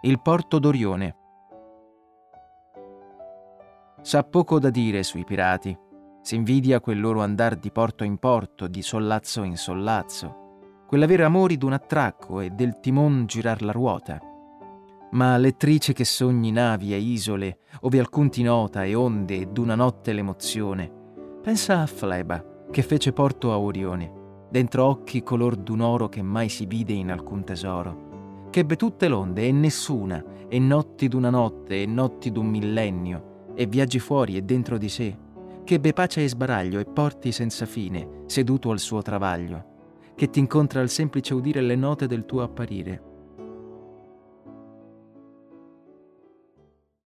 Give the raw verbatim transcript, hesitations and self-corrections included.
Il porto d'Orione. S'ha poco da dire sui pirati. Si invidia quel loro andar di porto in porto, di sollazzo in sollazzo, quell'avere amori d'un attracco e del timon girar la ruota. Ma lettrice che sogni navi e isole, ove alcun ti nota e onde e d'una notte l'emozione, pensa a Fleba, che fece porto a Orione, dentro occhi color d'un oro che mai si vide in alcun tesoro, che ebbe tutte l'onde e nessuna, e notti d'una notte e notti d'un millennio, e viaggi fuori e dentro di sé, che ebbe pace e sbaraglio e porti senza fine, seduto al suo travaglio, che t'incontra al semplice udire le note del tuo apparire,